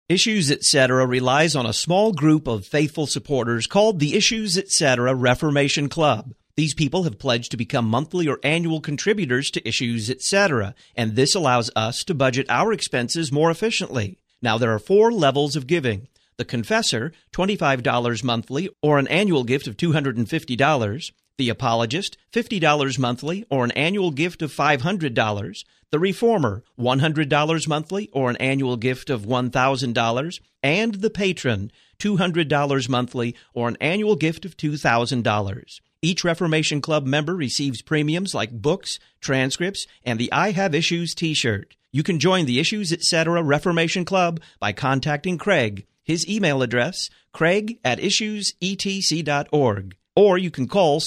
Issues Etc. relies on a small group of faithful supporters called the Issues Etc. Reformation Club. These people have pledged to become monthly or annual contributors to Issues Etc., and this allows us to budget our expenses more efficiently. Now, there are 4 levels of giving. The Confessor, $25 monthly or an annual gift of $250. The Apologist, $50 monthly or an annual gift of $500. The Reformer, $100 monthly or an annual gift of $1,000. And the Patron, $200 monthly or an annual gift of $2,000. Each Reformation Club member receives premiums like books, transcripts, and the I Have Issues t-shirt. You can join the Issues Etc. Reformation Club by contacting Craig. His email address, craig@issuesetc.org. Or you can call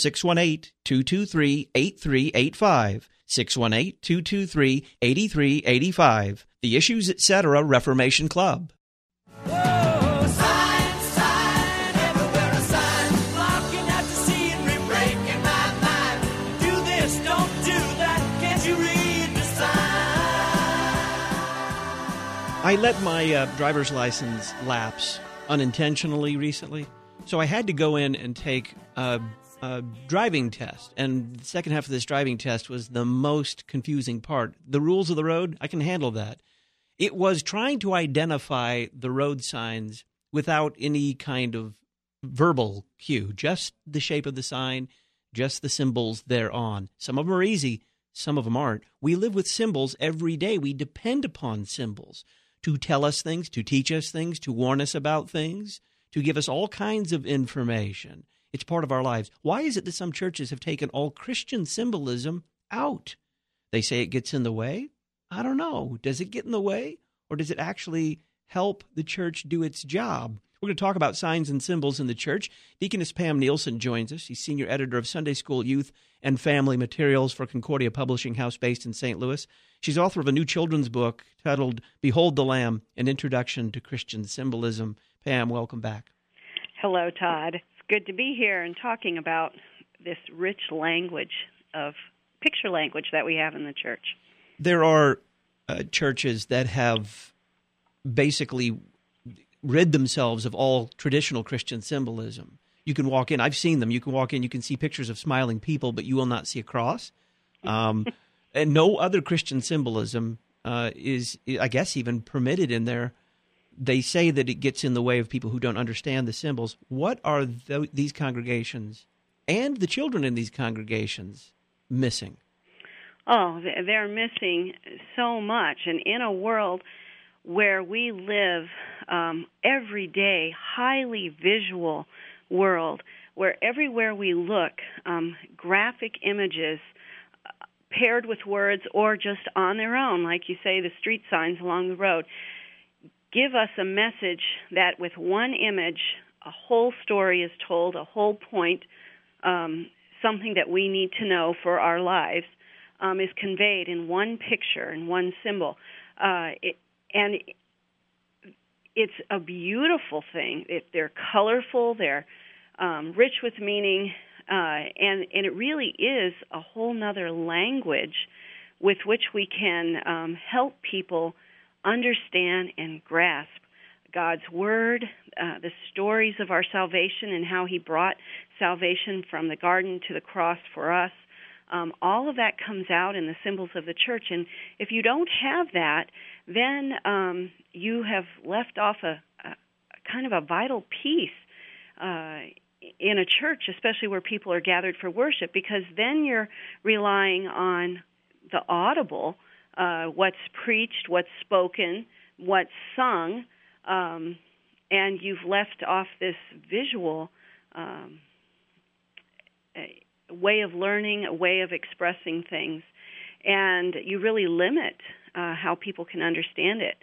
618-223-8385, 618-223-8385, the Issues Etc. Reformation Club. I let my driver's license lapse unintentionally recently, so I had to go in and take a driving test. And the second half of this driving test was the most confusing part. The rules of the road, I can handle that. It was trying to identify the road signs without any kind of verbal cue, just the shape of the sign, just the symbols thereon. Some of them are easy, some of them aren't. We live with symbols every day. We depend upon symbols to tell us things, to teach us things, to warn us about things, to give us all kinds of information. It's part of our lives. Why is it that some churches have taken all Christian symbolism out? They say it gets in the way. I don't know. Does it get in the way, or does it actually help the church do its job? We're going to talk about signs and symbols in the church. Deaconess Pam Nielsen joins us. She's senior editor of Sunday School Youth and Family Materials for Concordia Publishing House based in St. Louis. She's author of a new children's book titled Behold the Lamb, An Introduction to Christian Symbolism. Pam, welcome back. Hello, Todd. It's good to be here and talking about this rich language of picture language that we have in the church. There are churches that have basically rid themselves of all traditional Christian symbolism. You can walk in. I've seen them. You can walk in. You can see pictures of smiling people, but you will not see a cross. And no other Christian symbolism is, I guess, even permitted in there. They say that it gets in the way of people who don't understand the symbols. What are these congregations and the children in these congregations missing? Oh, they're missing so much. And in a world where we live every day, highly visual world, where everywhere we look, graphic images paired with words or just on their own, like you say, the street signs along the road, give us a message that with one image, a whole story is told, a whole point, something that we need to know for our lives is conveyed in one picture, in one symbol. And it's a beautiful thing. They're colorful, they're rich with meaning, and it really is a whole nother language with which we can help people understand and grasp God's Word, the stories of our salvation and how He brought salvation from the garden to the cross for us. All of that comes out in the symbols of the church. And if you don't have that, then you have left off a kind of a vital piece in a church, especially where people are gathered for worship, because then you're relying on the audible, what's preached, what's spoken, what's sung, and you've left off this visual way of learning, a way of expressing things, and you really limit how people can understand it.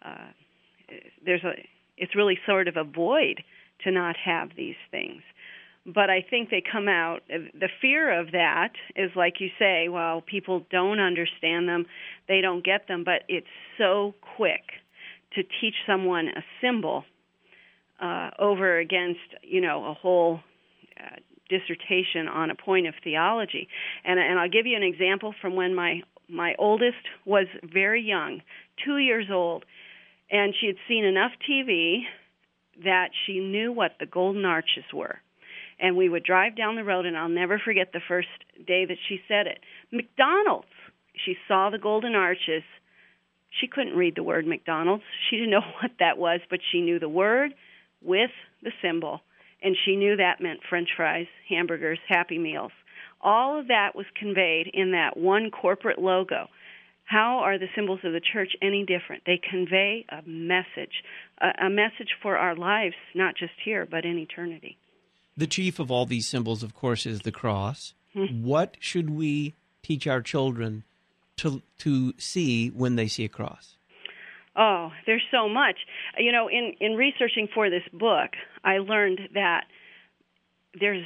It's really sort of a void to not have these things. But I think they come out, the fear of that is like you say, well, people don't understand them, they don't get them, but it's so quick to teach someone a symbol over against, a whole dissertation on a point of theology. And I'll give you an example from when my oldest was very young, 2 years old. And she had seen enough TV that she knew what the Golden Arches were. And we would drive down the road, and I'll never forget the first day that she said it. McDonald's. She saw the Golden Arches. She couldn't read the word McDonald's. She didn't know what that was, but she knew the word with the symbol, and she knew that meant French fries, hamburgers, Happy Meals. All of that was conveyed in that one corporate logo. How are the symbols of the church any different? They convey a message for our lives, not just here, but in eternity. The chief of all these symbols, of course, is the cross. What should we teach our children to see when they see a cross? Oh, there's so much. You know, in researching for this book, I learned that there's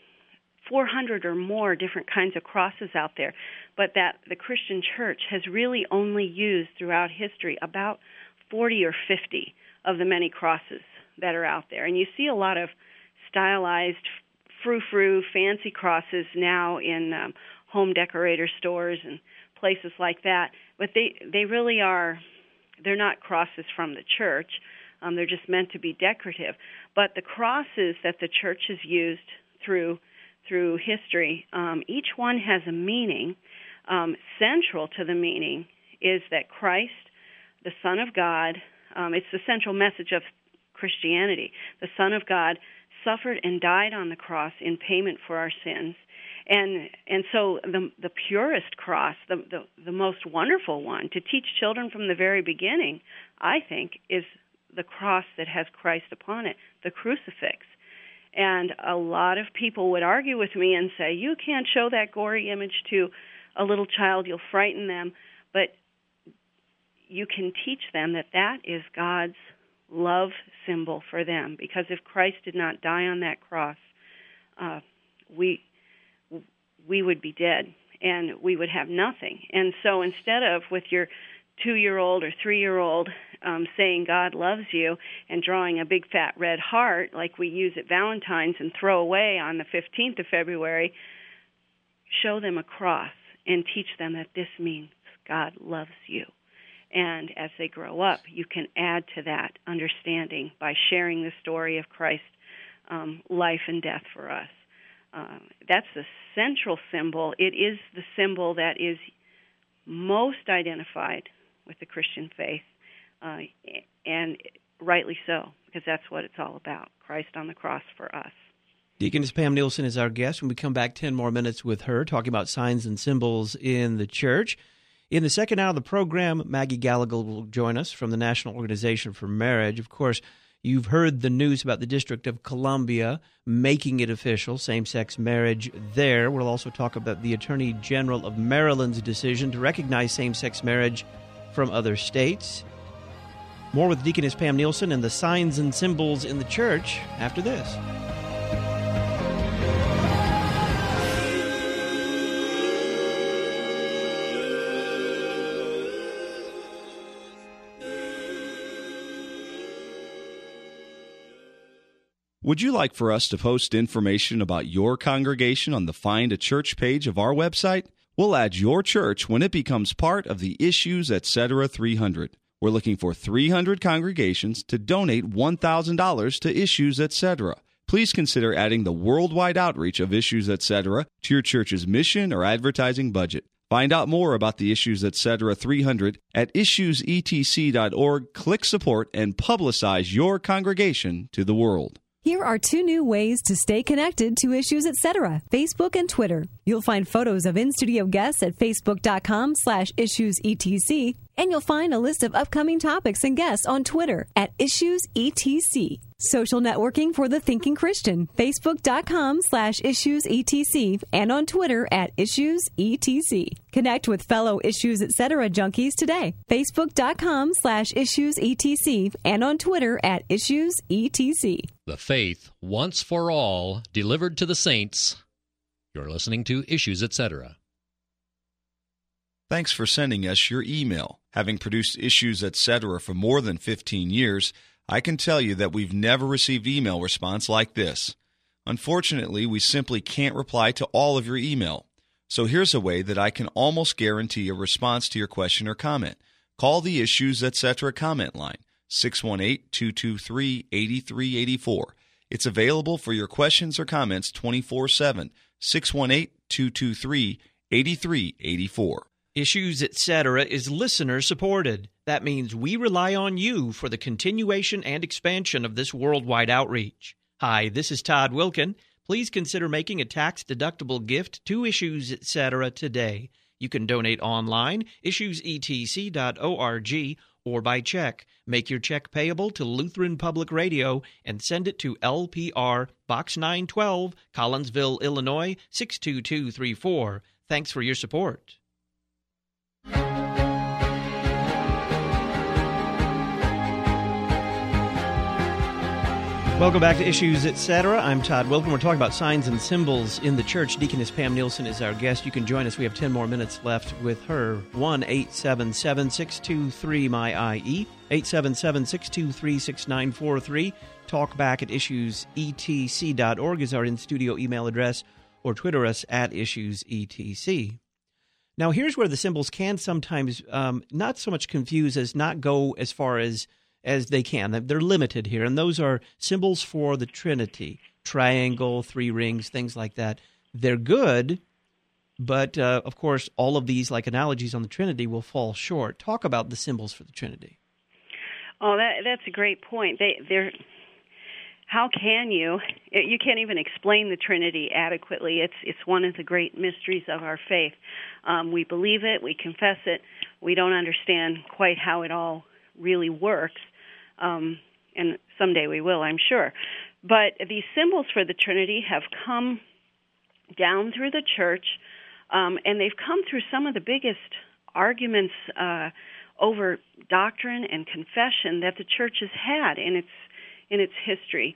400 or more different kinds of crosses out there, but that the Christian church has really only used throughout history about 40 or 50 of the many crosses that are out there. And you see a lot of stylized, frou-frou, fancy crosses now in home decorator stores and places like that, but they really are, they're not crosses from the church. They're just meant to be decorative. But the crosses that the church has used through history, each one has a meaning. Central to the meaning is that Christ, the Son of God, it's the central message of Christianity. The Son of God suffered and died on the cross in payment for our sins. And so the purest cross, the most wonderful one to teach children from the very beginning, I think, is the cross that has Christ upon it, the crucifix. And a lot of people would argue with me and say, you can't show that gory image to a little child, you'll frighten them. But you can teach them that that is God's love symbol for them, because if Christ did not die on that cross, we would be dead and we would have nothing. And so instead of with your 2-year-old or 3-year-old saying God loves you and drawing a big fat red heart like we use at Valentine's and throw away on the 15th of February, show them a cross and teach them that this means God loves you. And as they grow up, you can add to that understanding by sharing the story of Christ's life and death for us. That's the central symbol. It is the symbol that is most identified with the Christian faith, and rightly so, because that's what it's all about, Christ on the cross for us. Deaconess Pam Nielsen is our guest. When we come back, 10 more minutes with her, talking about signs and symbols in the church. In the second hour of the program, Maggie Gallagher will join us from the National Organization for Marriage. Of course, you've heard the news about the District of Columbia making it official, same-sex marriage there. We'll also talk about the Attorney General of Maryland's decision to recognize same-sex marriage from other states. More with Deaconess Pam Nielsen and the signs and symbols in the church after this. Would you like for us to post information about your congregation on the Find a Church page of our website? We'll add your church when it becomes part of the Issues Etc. 300. We're looking for 300 congregations to donate $1,000 to Issues Etc. Please consider adding the worldwide outreach of Issues Etc. to your church's mission or advertising budget. Find out more about the Issues Etc. 300 at issuesetc.org. Click support and publicize your congregation to the world. Here are 2 new ways to stay connected to Issues Etc., Facebook and Twitter. You'll find photos of in-studio guests at facebook.com/issuesetc, and you'll find a list of upcoming topics and guests on Twitter at issuesetc. Social networking for the thinking Christian, facebook.com/issuesetc, and on Twitter at issuesetc. Connect with fellow Issues Etc. junkies today, facebook.com/issuesetc, and on Twitter at issuesetc. The faith once for all, delivered to the saints. You're listening to Issues Etc. Thanks for sending us your email. Having produced Issues Etc. for more than 15 years, I can tell you that we've never received email response like this. Unfortunately, we simply can't reply to all of your email. So here's a way that I can almost guarantee a response to your question or comment. Call the Issues Etc. comment line. 618-223-8384. It's available for your questions or comments 24/7. 618-223-8384. Issues, Etc. is listener supported. That means we rely on you for the continuation and expansion of this worldwide outreach. Hi, this is Todd Wilkin. Please consider making a tax-deductible gift to Issues, Etc. today. You can donate online, issuesetc.org, or by check. Make your check payable to Lutheran Public Radio and send it to LPR, Box 912, Collinsville, Illinois, 62234. Thanks for your support. Welcome back to Issues, Etc. I'm Todd Wilkin. We're talking about signs and symbols in the church. Deaconess Pam Nielsen is our guest. You can join us. We have 10 more minutes left with her. 1-877-623-MY-IE, 877-623-6943. Talk back at issuesetc.org is our in-studio email address, or Twitter us at issuesetc. Now, here's where the symbols can sometimes not so much confuse as not go as far as they can. They're limited here, and those are symbols for the Trinity, triangle, three rings, things like that. They're good, but, of course, all of these, like analogies on the Trinity, will fall short. Talk about the symbols for the Trinity. Oh, that's a great point. They're how can you can't even explain the Trinity adequately. It's one of the great mysteries of our faith. We believe it, we confess it, we don't understand quite how it all really works, and someday we will, I'm sure. But these symbols for the Trinity have come down through the church, and they've come through some of the biggest arguments over doctrine and confession that the church has had in its history,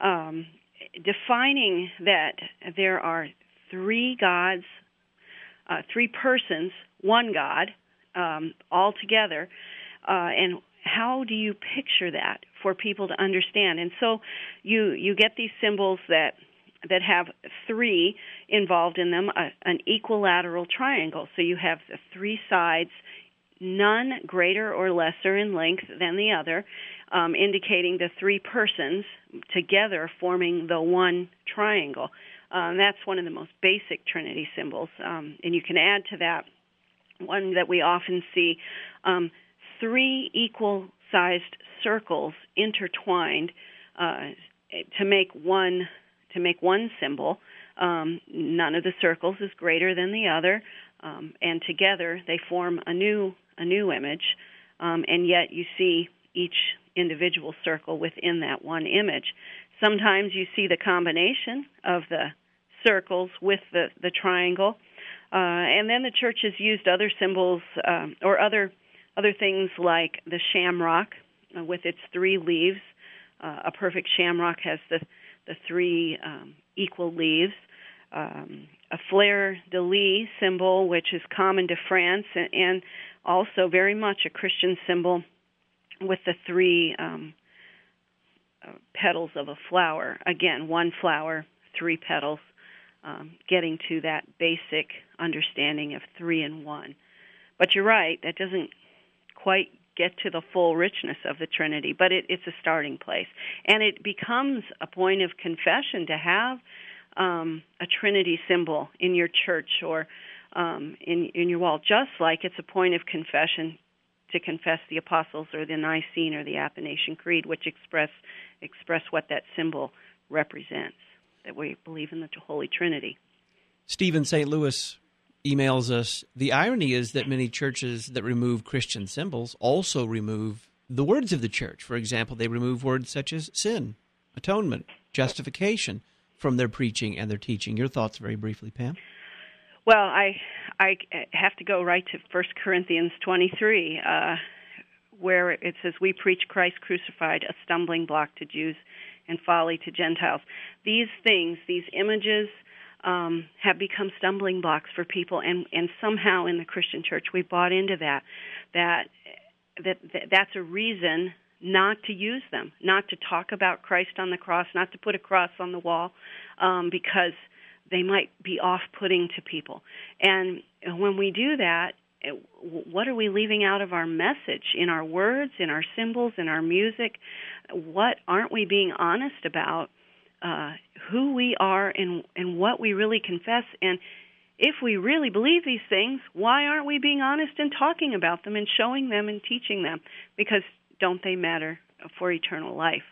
defining that there are three gods, three persons, one God, all together, and how do you picture that for people to understand? And so you get these symbols that have three involved in them, an equilateral triangle. So you have the three sides, none greater or lesser in length than the other, indicating the three persons together forming the one triangle. That's one of the most basic Trinity symbols. And you can add to that one that we often see, three equal-sized circles intertwined to make one symbol. None of the circles is greater than the other, and together they form a new image. And yet you see each individual circle within that one image. Sometimes you see the combination of the circles with the triangle, and then the church has used other symbols or other things like the shamrock with its three leaves. A perfect shamrock has the three equal leaves. A fleur-de-lis symbol, which is common to France, and also very much a Christian symbol with the three petals of a flower. Again, one flower, three petals, getting to that basic understanding of three in one. But you're right, that doesn't quite get to the full richness of the Trinity, but it's a starting place. And it becomes a point of confession to have a Trinity symbol in your church or in your wall, just like it's a point of confession to confess the Apostles or the Nicene or the Athanasian Creed, which express what that symbol represents, that we believe in the Holy Trinity. Stephen St. Louis emails us, the irony is that many churches that remove Christian symbols also remove the words of the church. For example, they remove words such as sin, atonement, justification from their preaching and their teaching. Your thoughts very briefly, Pam? Well, I have to go right to 1 Corinthians 23, where it says, we preach Christ crucified, a stumbling block to Jews and folly to Gentiles. These things, these images, have become stumbling blocks for people, and somehow in the Christian church we bought into that's a reason not to use them, not to talk about Christ on the cross, not to put a cross on the wall, because they might be off-putting to people. And when we do that, what are we leaving out of our message, in our words, in our symbols, in our music? What aren't we being honest about? Who we are and what we really confess. And if we really believe these things, why aren't we being honest and talking about them and showing them and teaching them? Because don't they matter for eternal life?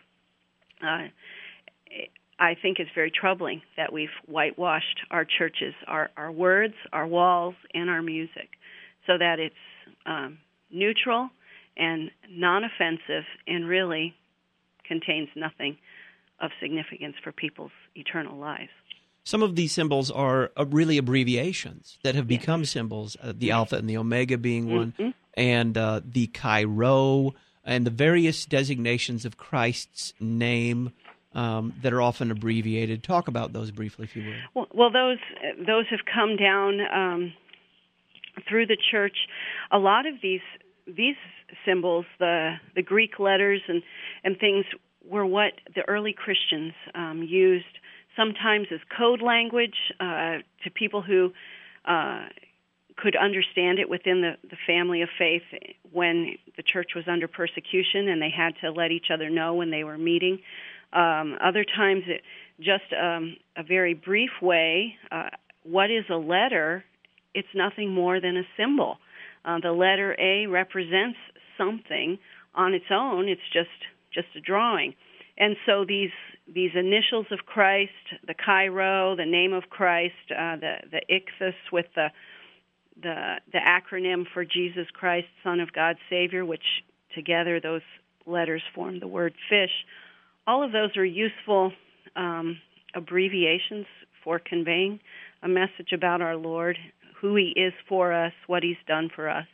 I think it's very troubling that we've whitewashed our churches, our words, our walls, and our music, so that it's neutral and non-offensive and really contains nothing of significance for people's eternal lives. Some of these symbols are really abbreviations that have become symbols, the Alpha and the Omega being one, and the Chi Rho, and the various designations of Christ's name that are often abbreviated. Talk about those briefly, if you will. Well, those have come down through the church. A lot of these symbols, the Greek letters and things, were what the early Christians used, sometimes as code language to people who could understand it within the family of faith when the church was under persecution and they had to let each other know when they were meeting. Other times, just a very brief way. What is a letter? It's nothing more than a symbol. The letter A represents something on its own. It's just a drawing. And so these initials of Christ, the Chi Rho, the name of Christ, the ichthus with the acronym for Jesus Christ, Son of God, Savior, which together those letters form the word fish. All of those are useful abbreviations for conveying a message about our Lord, who He is for us, what He's done for us.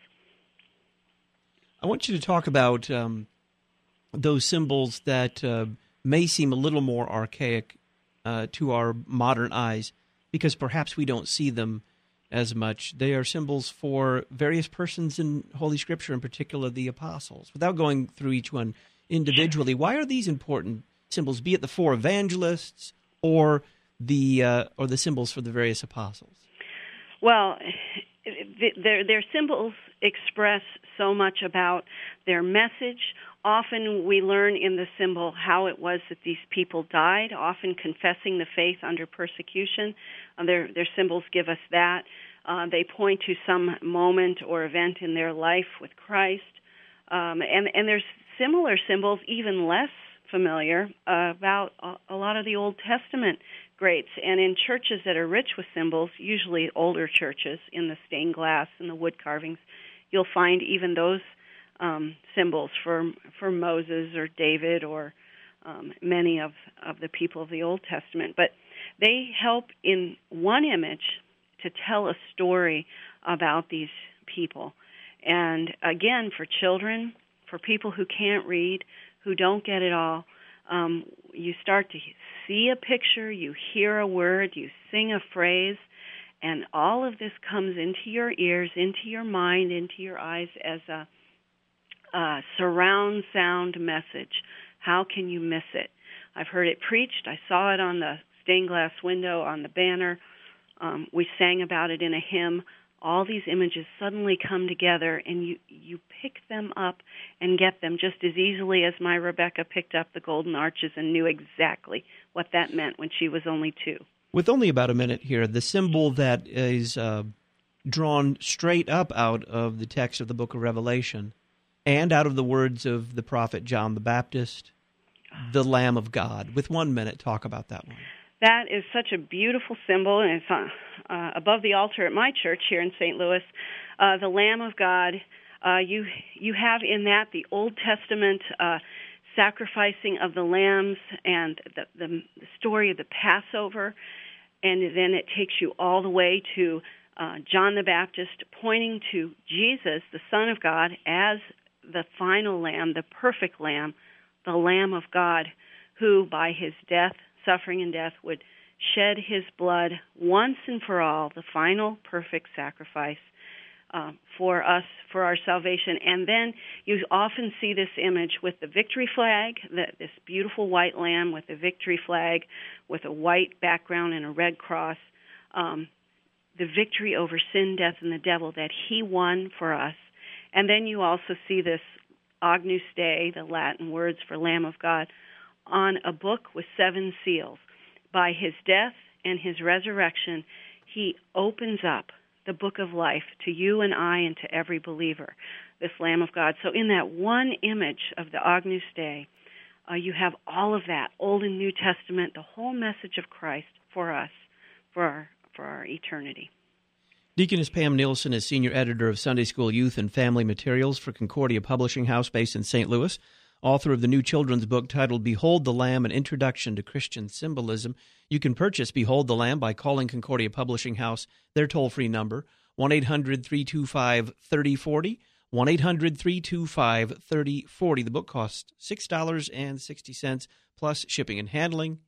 I want you to talk about those symbols that may seem a little more archaic to our modern eyes because perhaps we don't see them as much. They are symbols for various persons in Holy Scripture, in particular the apostles. Without going through each one individually, why are these important symbols, be it the four evangelists or the symbols for the various apostles? Well, their symbols express so much about their message. Often we learn in the symbol how it was that these people died, often confessing the faith under persecution. Their symbols give us that. They point to some moment or event in their life with Christ. And there's similar symbols, even less familiar, about a lot of the Old Testament greats. And in churches that are rich with symbols, usually older churches in the stained glass and the wood carvings, you'll find even those symbols for Moses or David or many of the people of the Old Testament. But they help in one image to tell a story about these people. And again, for children, for people who can't read, who don't get it all, you start to see a picture, you hear a word, you sing a phrase, and all of this comes into your ears, into your mind, into your eyes as a surround sound message. How can you miss it? I've heard it preached. I saw it on the stained glass window, on the banner. We sang about it in a hymn. All these images suddenly come together, and you pick them up and get them just as easily as my Rebecca picked up the golden arches and knew exactly what that meant when she was only 2. With only about a minute here, the symbol that is drawn straight up out of the text of the book of Revelation and out of the words of the prophet John the Baptist, the Lamb of God. With 1 minute, talk about that one. That is such a beautiful symbol, and it's above the altar at my church here in St. Louis. The Lamb of God, you have in that the Old Testament sacrificing of the lambs and the story of the Passover, and then it takes you all the way to John the Baptist pointing to Jesus, the Son of God, as the final lamb, the perfect lamb, the Lamb of God, who by his death, suffering and death, would shed his blood once and for all, the final perfect sacrifice for us, for our salvation. And then you often see this image with the victory flag, this beautiful white lamb with the victory flag with a white background and a red cross. the victory over sin, death, and the devil that he won for us. And then you also see this Agnus Dei, the Latin words for Lamb of God, on a book with 7 seals. By his death and his resurrection, he opens up the book of life to you and I and to every believer, this Lamb of God. So in that one image of the Agnus Dei, you have all of that, Old and New Testament, the whole message of Christ for us, for our eternity. Deaconess Pam Nielsen is senior editor of Sunday School Youth and Family Materials for Concordia Publishing House based in St. Louis, author of the new children's book titled Behold the Lamb, An Introduction to Christian Symbolism. You can purchase Behold the Lamb by calling Concordia Publishing House, their toll-free number, 1-800-325-3040, 1-800-325-3040. The book costs $6.60 plus shipping and handling,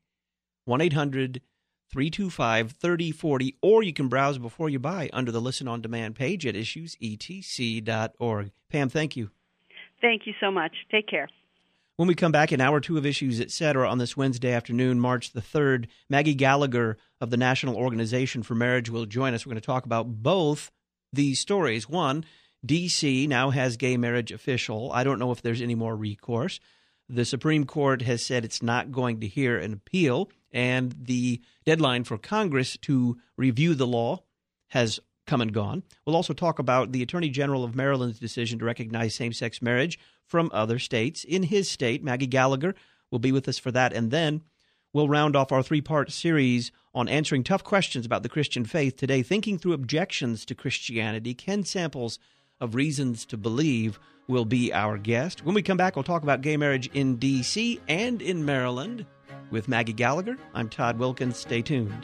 1-800-325-3040, or you can browse before you buy under the Listen on Demand page at issuesetc.org. Pam, thank you. Thank you so much. Take care. When we come back in Hour 2 of Issues, Etc. on this Wednesday afternoon, March the 3rd, Maggie Gallagher of the National Organization for Marriage will join us. We're going to talk about both these stories. One, D.C. now has gay marriage official. I don't know if there's any more recourse. The Supreme Court has said it's not going to hear an appeal, and the deadline for Congress to review the law has come and gone. We'll also talk about the Attorney General of Maryland's decision to recognize same-sex marriage from other states. In his state, Maggie Gallagher will be with us for that, and then we'll round off our 3-part series on answering tough questions about the Christian faith today, thinking through objections to Christianity. Ken Samples of Reasons to Believe will be our guest. When we come back, we'll talk about gay marriage in D.C. and in Maryland with Maggie Gallagher. I'm Todd Wilkins. Stay tuned.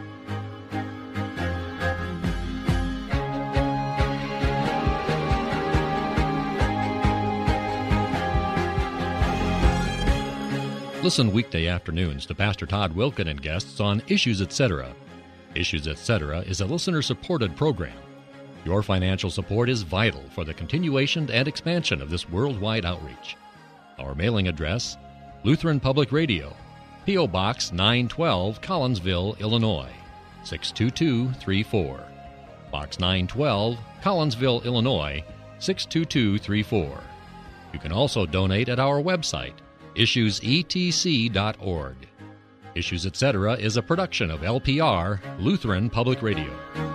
Listen weekday afternoons to Pastor Todd Wilkin and guests on Issues Etc. Issues Etc. is a listener-supported program. Your financial support is vital for the continuation and expansion of this worldwide outreach. Our mailing address, Lutheran Public Radio, P.O. Box 912, Collinsville, Illinois, 62234. Box 912, Collinsville, Illinois, 62234. You can also donate at our website, issuesetc.org. Issues Etc. is a production of LPR, Lutheran Public Radio.